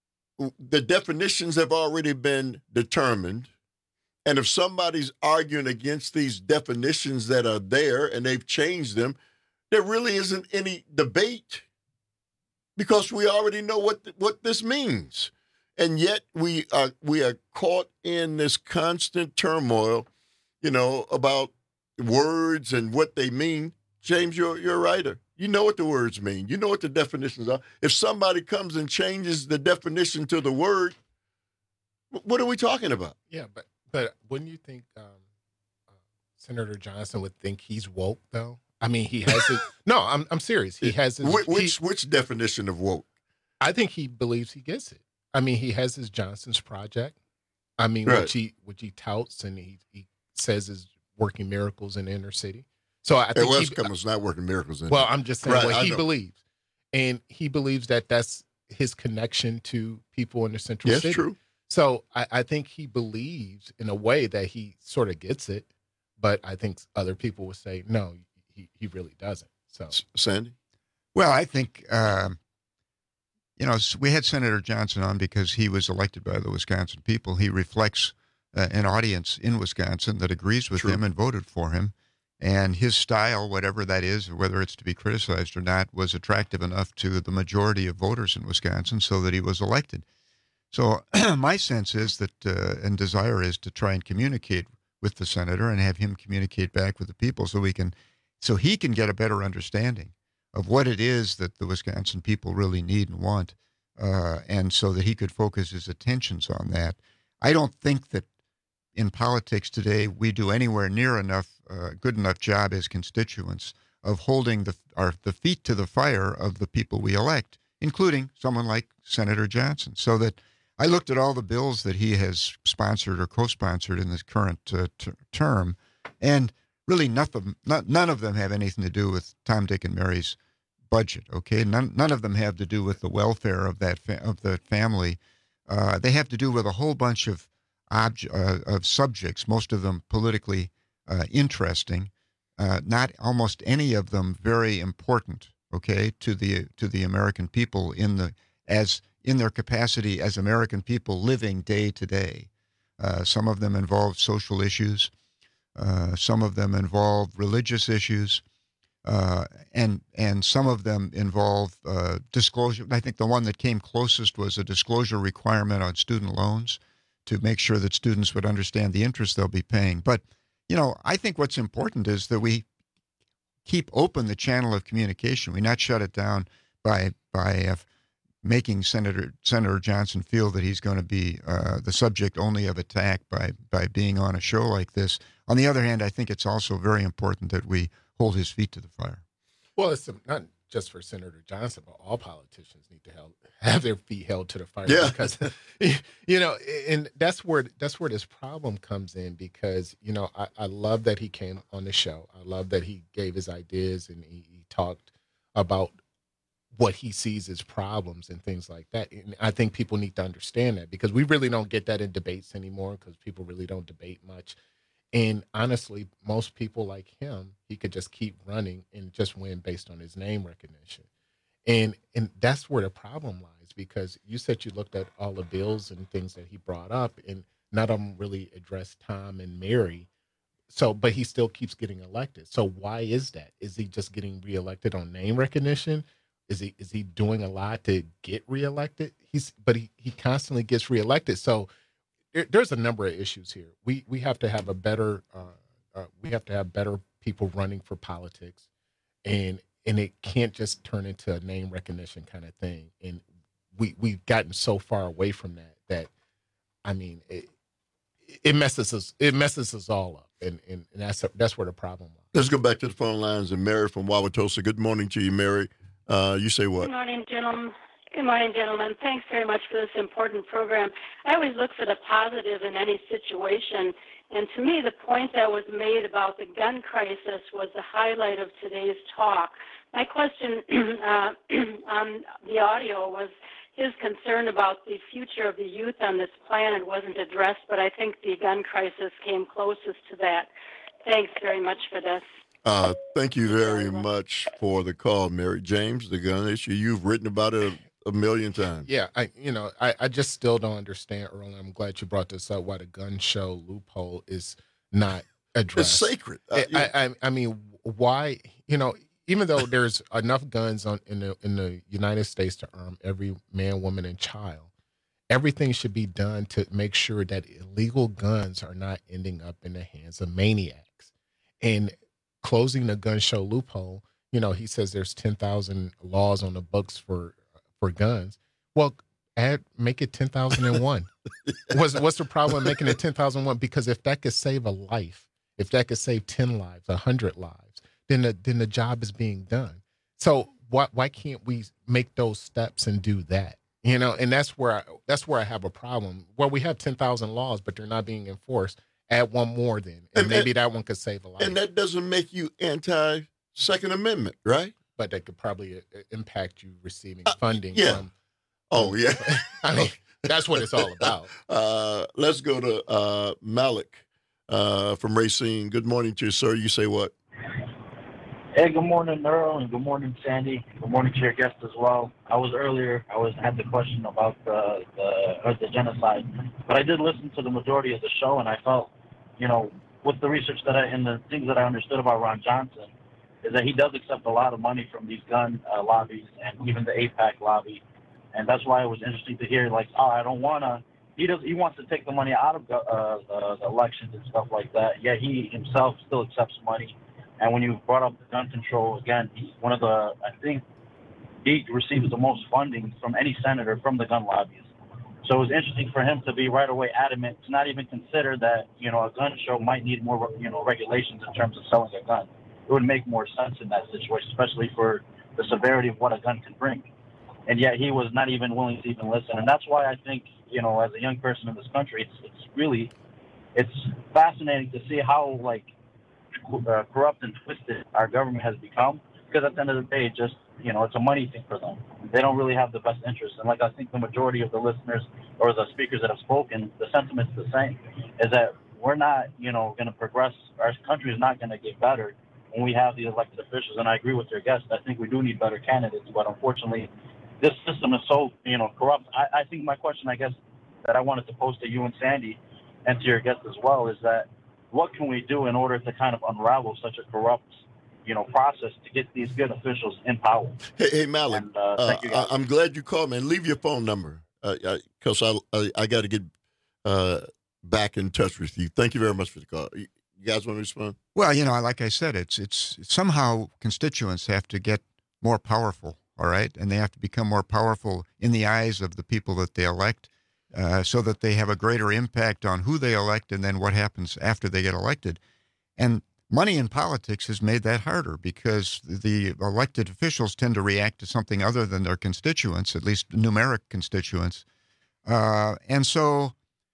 the definitions have already been determined. And if somebody's arguing against these definitions that are there and they've changed them, there really isn't any debate because we already know what what this means. And yet we are we are caught in this constant turmoil, you know, about words and what they mean. James, you're you're a writer. You know what the words mean. You know what the definitions are. If somebody comes and changes the definition to the word, what are we talking about? Yeah, but but wouldn't you think um, uh, Senator Johnson would think he's woke, though? I mean, he has his. No, I'm I'm serious. He has his. Which which, he, which definition of woke? I think he believes he gets it. I mean, he has his Johnson's Project. I mean, Right. which he which he touts and he he says is working miracles in the inner city. So I Hey, think well, he, it's coming- it's not working miracles in Well, there. I'm just saying Right, what I he know. believes, and he believes that that's his connection to people in the central Yes, city. true. So I, I think he believes in a way that he sort of gets it, but I think other people would say no, he he really doesn't. So Sandy. Well, I think, um, you know, s- we had Senator Johnson on because he was elected by the Wisconsin people. He reflects uh, an audience in Wisconsin that agrees with True. him and voted for him. And his style, whatever that is, whether it's to be criticized or not, was attractive enough to the majority of voters in Wisconsin so that he was elected. So my sense is that, uh, and desire is to try and communicate with the senator and have him communicate back with the people so we can, so he can get a better understanding of what it is that the Wisconsin people really need and want, uh, and so that he could focus his attentions on that. I don't think that in politics today we do anywhere near enough, uh, good enough job as constituents of holding the our the feet to the fire of the people we elect, including someone like Senator Johnson. So that I looked at all the bills that he has sponsored or co-sponsored in this current uh, t- term, and really none of them, not, none of them have anything to do with Tom, Dick, and Mary's budget. Okay, none none of them have to do with the welfare of that fa- of the family. Uh, they have to do with a whole bunch of Obj- uh, of subjects, most of them politically uh, interesting, uh, not almost any of them very important, okay, to the to the American people in the as in their capacity as American people living day to day. Uh, some of them involve social issues, uh, some of them involve religious issues, uh, and and some of them involve uh, disclosure. I think the one that came closest was a disclosure requirement on student loans, to make sure that students would understand the interest they'll be paying. But, you know, I think what's important is that we keep open the channel of communication. We not shut it down by by uh, making Senator Senator Johnson feel that he's going to be uh, the subject only of attack by by being on a show like this. On the other hand, I think it's also very important that we hold his feet to the fire. Well, it's not just for Senator Johnson, but all politicians need to help, have their feet held to the fire. Yeah. Because, you know, and that's where that's where this problem comes in. Because, you know, I, I love that he came on the show. I love that he gave his ideas and he, he talked about what he sees as problems and things like that. And I think people need to understand that, because we really don't get that in debates anymore, because people really don't debate much. And honestly, most people like him, he could just keep running and just win based on his name recognition. And and that's where the problem lies, because you said you looked at all the bills and things that he brought up, and none of them really addressed Tom and Mary. So, but he still keeps getting elected. So why is that? Is he just getting reelected on name recognition? Is he is he doing a lot to get reelected? He's but he, he constantly gets reelected. So there's a number of issues here. We we have to have a better uh, uh, we have to have better people running for politics, and and it can't just turn into a name recognition kind of thing. And we we've gotten so far away from that that I mean it it messes us it messes us all up, and and, and that's that's where the problem lies. Let's go back to the phone lines. And Mary from Wauwatosa. Good morning to you, Mary. Uh, you say what? Good morning, gentlemen. Good morning, gentlemen. Thanks very much for this important program. I always look for the positive in any situation. And to me, the point that was made about the gun crisis was the highlight of today's talk. My question uh, on the audio was his concern about the future of the youth on this planet wasn't addressed, but I think the gun crisis came closest to that. Thanks very much for this. Uh, thank you very much for the call, Mary. James, the gun issue, you've written about it a, a million times. Yeah, I you know, I, I just still don't understand, Earl, and I'm glad you brought this up, why the gun show loophole is not addressed. It's sacred. Uh, I, I, I mean, why, you know, even though there's enough guns on in the in the United States to arm every man, woman, and child, everything should be done to make sure that illegal guns are not ending up in the hands of maniacs. And closing the gun show loophole, you know, he says there's ten thousand laws on the books for for guns. Well, add make it ten thousand one. what's what's the problem making it ten thousand one? Because if that could save a life, if that could save ten lives, one hundred lives, then the then the job is being done. So why why can't we make those steps and do that? You know, and that's where I, that's where I have a problem. Well, we have ten thousand laws, but they're not being enforced. Add one more then, and, and maybe that, that one could save a life. And that doesn't make you anti-Second Amendment, right? But that could probably uh, impact you receiving funding. Uh, yeah. From, oh, yeah. I mean, that's what it's all about. Uh, let's go to uh, Malik uh, from Racine. Good morning to you, sir. You say what? Hey, good morning, Earl, and good morning, Sandy. Good morning to your guest as well. I was earlier, I was had the question about the the, or the genocide, but I did listen to the majority of the show, and I felt, you know, with the research that I and the things that I understood about Ron Johnson, is that he does accept a lot of money from these gun uh, lobbies and even the AIPAC lobby, and that's why it was interesting to hear, like, oh, I don't want to. He does. He wants to take the money out of uh, uh, the elections and stuff like that. Yet he himself still accepts money. And when you brought up the gun control again, he's one of the. I think he receives the most funding from any senator from the gun lobbies. So it was interesting for him to be right away adamant to not even consider that, you know, a gun show might need more, you know, regulations in terms of selling a gun. It would make more sense in that situation, especially for the severity of what a gun can bring. And yet he was not even willing to even listen. And that's why I think, you know, as a young person in this country, it's it's really, it's fascinating to see how, like, uh, corrupt and twisted our government has become. Because at the end of the day, just, you know, it's a money thing for them. They don't really have the best interest. And like I think the majority of the listeners or the speakers that have spoken, the sentiment's the same, is that we're not, you know, going to progress. Our country is not going to get better when we have these elected officials. And I agree with your guest. I think we do need better candidates. But unfortunately, this system is so, you know, corrupt. I, I think my question, I guess, that I wanted to pose to you and Sandy and to your guest as well is that what can we do in order to kind of unravel such a corrupt, you know, process to get these good officials in power? Hey, hey Malik, and, uh, uh, thank you guys. I, I'm glad you called, man. Leave your phone number because uh, I, I, I got to get uh, back in touch with you. Thank you very much for the call. You, you guys want to respond? Well, you know, like I said, it's it's somehow constituents have to get more powerful, all right? And they have to become more powerful in the eyes of the people that they elect uh, so that they have a greater impact on who they elect and then what happens after they get elected. And money in politics has made that harder because the elected officials tend to react to something other than their constituents, at least numeric constituents. Uh, and so,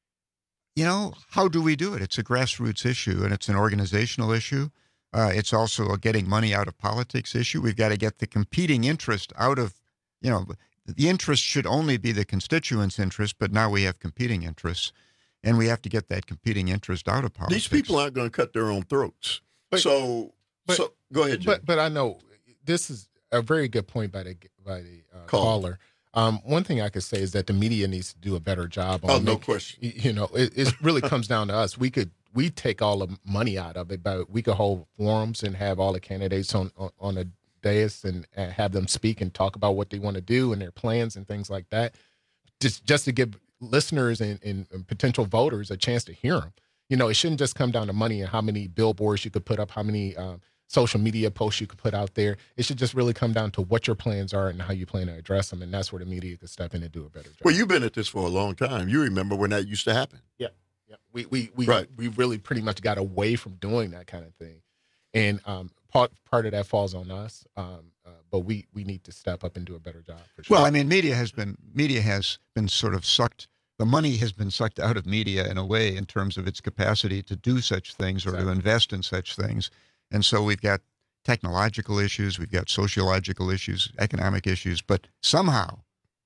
you know, how do we do it? It's a grassroots issue, and it's an organizational issue. Uh, it's also a getting money out of politics issue. We've got to get the competing interest out of, you know, the interest should only be the constituents' interest, but now we have competing interests, and we have to get that competing interest out of politics. These people aren't going to cut their own throats. But, so, but, so go ahead, Jim. But, but I know this is a very good point by the by the uh, Call. caller. Um, one thing I could say is that the media needs to do a better job on. Oh, no making, question. You know, it, it really comes down to us. We could we take all the money out of it, but we could hold forums and have all the candidates on on, on a dais and, and have them speak and talk about what they want to do and their plans and things like that, just just to give listeners and, and, and potential voters a chance to hear them. You know, it shouldn't just come down to money and how many billboards you could put up, how many um, social media posts you could put out there. It should just really come down to what your plans are and how you plan to address them. And that's where the media could step in and do a better job. Well, you've been at this for a long time. You remember when that used to happen. Yeah. Yeah. We, we, we, right. we really pretty much got away from doing that kind of thing. And um, part, part of that falls on us. Um, uh, but we, we need to step up and do a better job. For sure. Well, I mean, media has been, media has been sort of sucked. The money has been sucked out of media in a way in terms of its capacity to do such things or exactly. to invest in such things. And so we've got technological issues, we've got sociological issues, economic issues, but somehow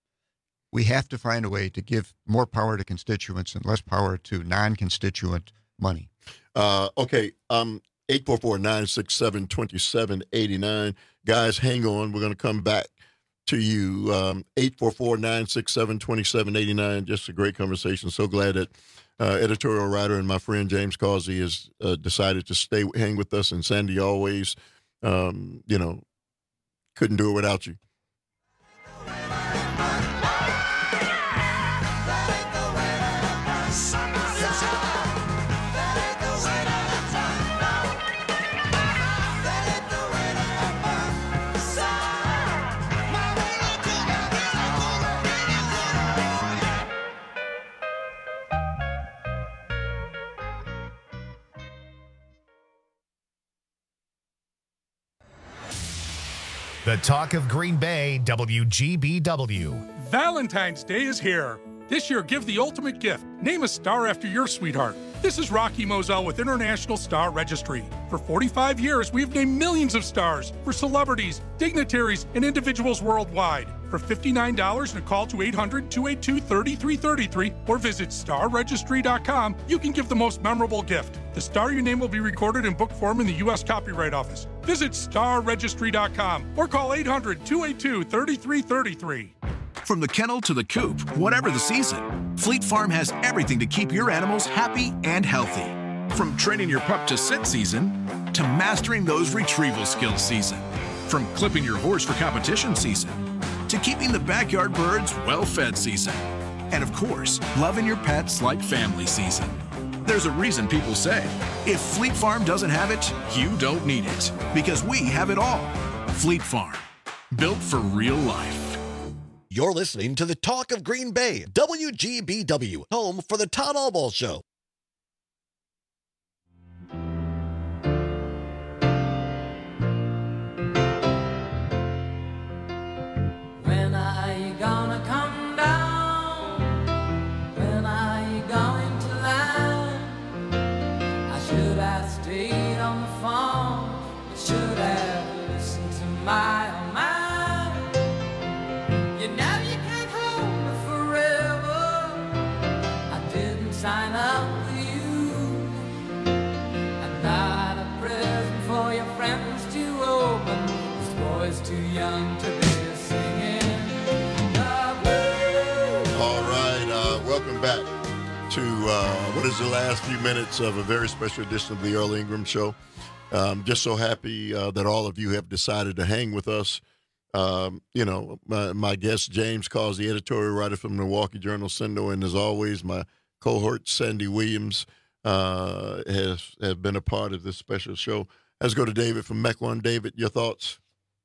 we have to find a way to give more power to constituents and less power to non-constituent money. Uh, okay, um, eight four four, nine six seven, two seven eight nine. Guys, hang on. We're going to come back to you. um, eight four four, nine six seven, two seven eight nine. Just a great conversation. So glad that uh, editorial writer and my friend James Causey has uh, decided to stay hang with us, and Sandy always, um, you know, couldn't do it without you. The talk of Green Bay, W G B W. Valentine's Day is here. This year, give the ultimate gift. Name a star after your sweetheart. This is Rocky Moselle with International Star Registry. For forty-five years, we've named millions of stars for celebrities, dignitaries, and individuals worldwide. For fifty-nine dollars and a call to eight hundred, two eight two, three three three three or visit star registry dot com, you can give the most memorable gift. The star you name will be recorded in book form in the U S Copyright Office. Visit star registry dot com or call eight hundred, two eight two, three three three three. From the kennel to the coop, whatever the season, Fleet Farm has everything to keep your animals happy and healthy. From training your pup to sit season, to mastering those retrieval skills season. From clipping your horse for competition season, to keeping the backyard birds well-fed season. And of course, loving your pets like family season. There's a reason people say, if Fleet Farm doesn't have it, you don't need it. Because we have it all. Fleet Farm, built for real life. You're listening to the Talk of Green Bay, W G B W, home for the Todd Albaugh Show. When are you gonna come down? When are you going to land? I should have stayed on the phone. I should have listened to my own mind. You know you can't hold me forever. I didn't sign up for you. I'm not a present for your friends to open. This boy's too young to be singing the blues. All right, uh, welcome back to uh, what is the last few minutes of a very special edition of the Earl Ingram Show. I'm just so happy uh, that all of you have decided to hang with us. Um, you know, my, my guest, James Cause, the editorial writer from the Milwaukee Journal-Sentinel, and as always, my cohort, Sandy Williams, uh, has, has been a part of this special show. Let's go to David from Mequon. David, your thoughts?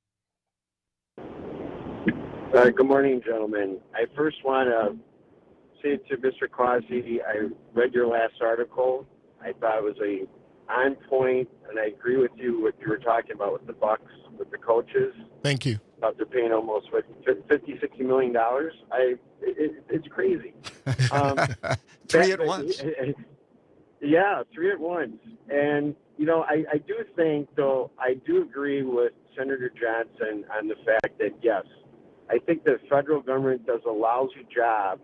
Uh, good morning, gentlemen. I first want to say to Mister Causey, I read your last article. I thought it was a on point, and I agree with you what you were talking about with the Bucks, with the coaches. Thank you. About they're paying almost what, fifty, sixty million dollars. I it, it's crazy. Um, Three that- at once. Yeah, three at once. And you know, I, I do think, though, I do agree with Senator Johnson on the fact that yes, I think the federal government does a lousy job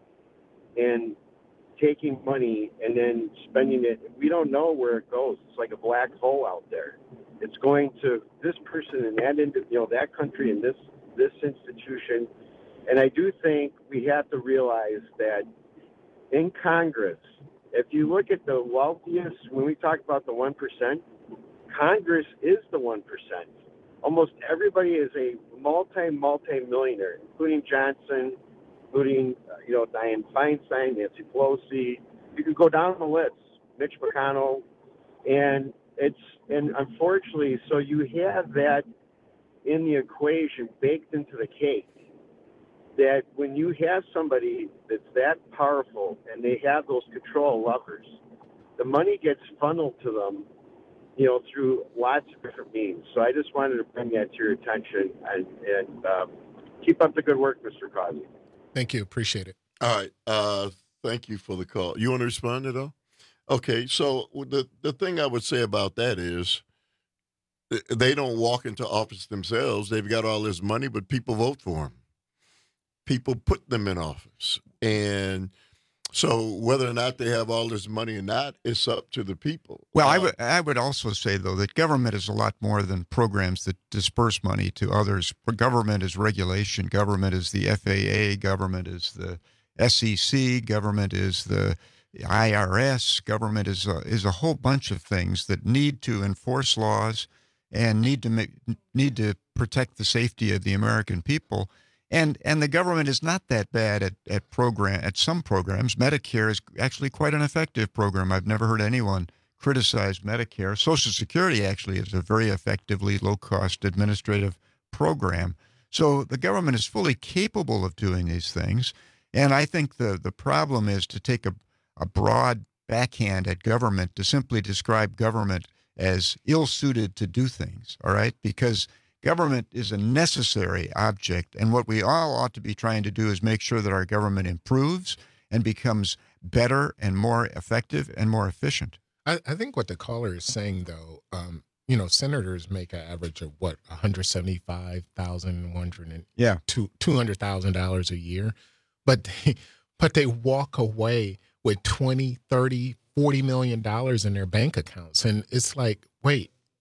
in taking money and then spending it. We don't know where it goes. It's like a black hole out there. It's going to this person and that, you know, that country and this this institution. And I do think we have to realize that in Congress, if you look at the wealthiest, when we talk about the one percent, Congress is the one percent. Almost everybody is a multi, multi-millionaire, including Johnson, including, uh, you know, Dianne Feinstein, Nancy Pelosi. You can go down the list, Mitch McConnell. And it's, and unfortunately, so you have that in the equation baked into the cake, that when you have somebody that's that powerful and they have those control levers, the money gets funneled to them, you know, through lots of different means. So I just wanted to bring that to your attention, and, and um, keep up the good work, Mister Causey. Thank you. Appreciate it. All right. Uh, thank you for the call. You want to respond at all? Okay. So the, the thing I would say about that is they don't walk into office themselves. They've got all this money, but people vote for them. People put them in office. And so whether or not they have all this money or not, it's up to the people. Well, uh, I would I would also say, though, that government is a lot more than programs that disperse money to others. Government is regulation. Government is the F A A. Government is the S E C. Government is the I R S. Government is a, is a whole bunch of things that need to enforce laws and need to make, need to protect the safety of the American people. And and the government is not that bad at, at program at some programs. Medicare is actually quite an effective program. I've never heard anyone criticize Medicare. Social Security actually is a very effectively low-cost administrative program. So the government is fully capable of doing these things. And I think the, the problem is to take a, a broad backhand at government to simply describe government as ill-suited to do things, all right? Because government is a necessary object, and what we all ought to be trying to do is make sure that our government improves and becomes better and more effective and more efficient. I, I think what the caller is saying, though, um, you know, senators make an average of, what, one hundred seventy-five thousand dollars, one hundred yeah. two hundred thousand dollars a year, but they, but they walk away with twenty, thirty, forty million dollars in their bank accounts. And it's like, wait,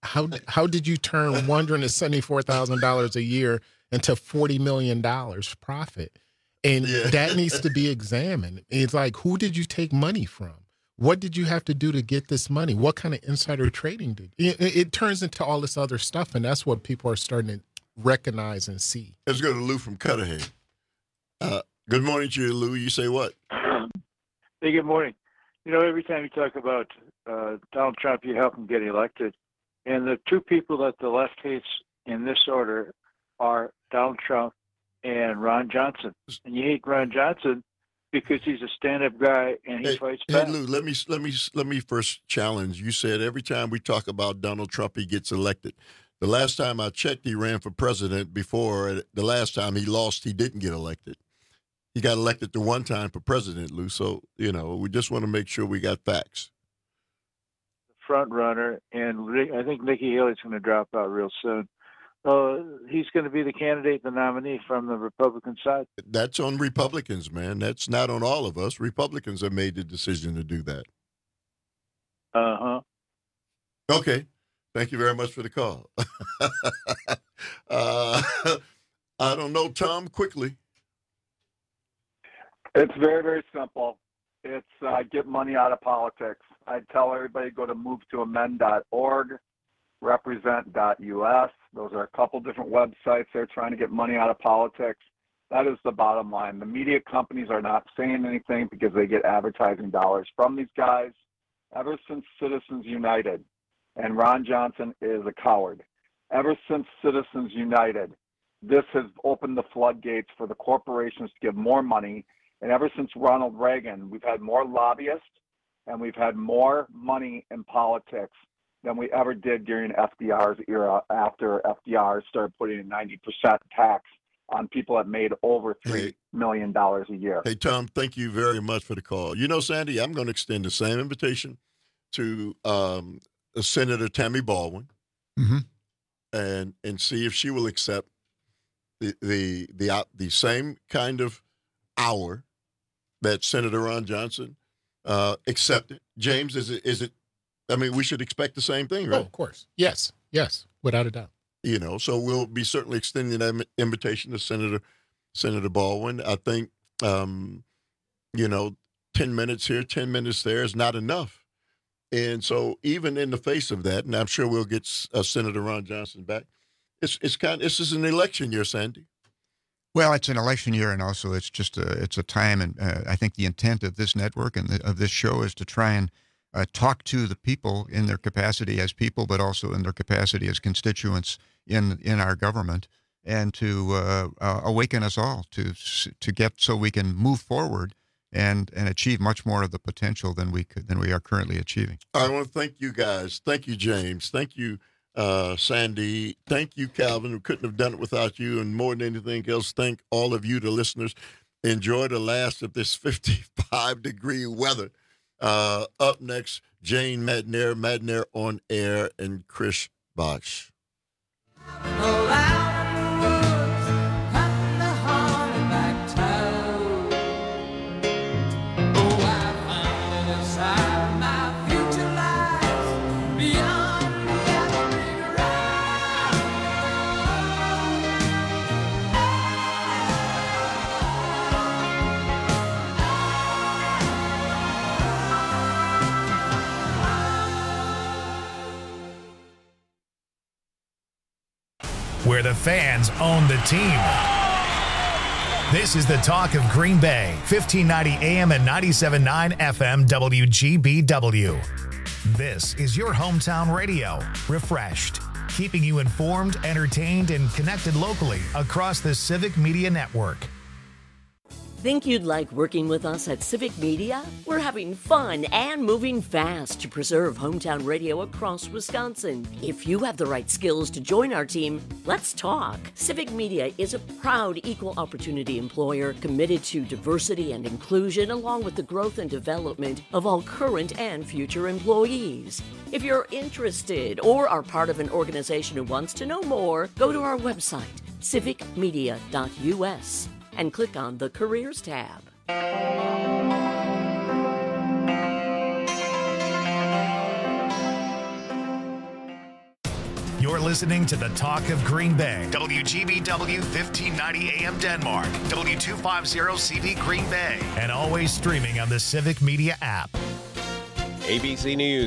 how how did you turn one hundred seventy-four thousand dollars a year into forty million dollars profit? And Yeah. that needs to be examined. It's like, who did you take money from? What did you have to do to get this money? What kind of insider trading did it, it, it turns into all this other stuff, and that's what people are starting to recognize and see. Let's go to Lou from Cudahy. Uh, good morning to you, Lou. You say what? Hey, good morning. You know, every time you talk about uh, Donald Trump, you help him get elected. And the two people that the left hates in this order are Donald Trump and Ron Johnson. And you hate Ron Johnson because he's a stand-up guy and he Hey, fights hey, back. Lou, let me let me let me first challenge. You said every time we talk about Donald Trump, he gets elected. The last time I checked, he ran for president. Before the last time he lost, he didn't get elected. He got elected the one time for president, Lou. So you know, we just want to make sure we got facts. Front runner, and Rick- I think Nikki Haley's going to drop out real soon. Uh, he's going to be the candidate, the nominee from the Republican side. That's on Republicans, man. That's not on all of us. Republicans have made the decision to do that. Uh huh. Okay. Thank you very much for the call. uh, I don't know, Tom, quickly. It's very, very simple. It's uh, get money out of politics. I tell everybody go to move to amend dot org, represent dot U S. Those are a couple different websites. They're trying to get money out of politics. That is the bottom line. The media companies are not saying anything because they get advertising dollars from these guys. Ever since Citizens United, and Ron Johnson is a coward. Ever since Citizens United, this has opened the floodgates for the corporations to give more money. And ever since Ronald Reagan, we've had more lobbyists and we've had more money in politics than we ever did during F D R's era, after F D R started putting a ninety percent tax on people that made over three million dollars a year. Hey, Tom, thank you very much for the call. You know, Sandy, I'm going to extend the same invitation to um, Senator Tammy Baldwin Mm-hmm. and and see if she will accept the the the, uh, the same kind of hour that Senator Ron Johnson uh, accepted. James, is it is it? I mean, we should expect the same thing, right? Oh, of course. Yes. Yes. Without a doubt. You know, so we'll be certainly extending that im- invitation to Senator Senator Baldwin. I think, um, you know, ten minutes here, ten minutes there is not enough. And so even in the face of that, and I'm sure we'll get uh, Senator Ron Johnson back, it's it's kind of, this is an election year, Sandy. Well, it's an election year, and also it's just a it's a time, and uh, I think the intent of this network and the, of this show is to try and uh, talk to the people in their capacity as people, but also in their capacity as constituents in in our government, and to uh, uh, awaken us all to to get so we can move forward and and achieve much more of the potential than we could than we are currently achieving. I want to thank you guys. Thank you, James. Thank you, uh, Sandy. Thank you, Calvin. We couldn't have done it without you. And more than anything else, thank all of you, the listeners. Enjoy the last of this fifty-five degree weather. Uh, up next, Jane Madnair, Madnair on air, and Chris Bosch. Where the fans own the team. This is the talk of Green Bay, fifteen ninety A M and ninety-seven point nine F M W G B W. This is your hometown radio, refreshed, keeping you informed, entertained, and connected locally across the Civic Media Network. Think you'd like working with us at Civic Media? We're having fun and moving fast to preserve hometown radio across Wisconsin. If you have the right skills to join our team, let's talk. Civic Media is a proud equal opportunity employer committed to diversity and inclusion, along with the growth and development of all current and future employees. If you're interested or are part of an organization who wants to know more, go to our website, civic media dot U S. and click on the Careers tab. listening to the Talk of Green Bay. W G B W fifteen ninety A M Denmark, W two fifty C D Green Bay, and always streaming on the Civic Media app. A B C News.